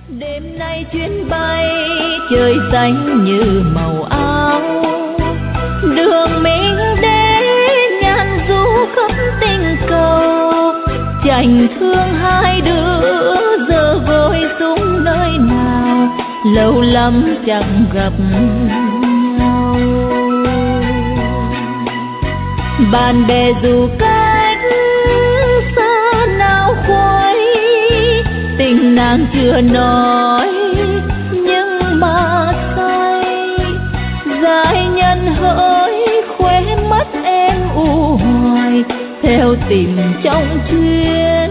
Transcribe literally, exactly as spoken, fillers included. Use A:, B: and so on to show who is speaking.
A: Đêm nay chuyến bay trời xanh như màu áo, đường mình đến nhàn du khắp tình cầu, chành thương hai đứa giờ vội xuống nơi nào, lâu lắm chẳng gặp nhau. Bạn bè dù cách xa nào khuấy, tình nàng chưa nói nhưng mà say, giai nhân hỡi khóe mắt em u hoài theo tìm trong chuyến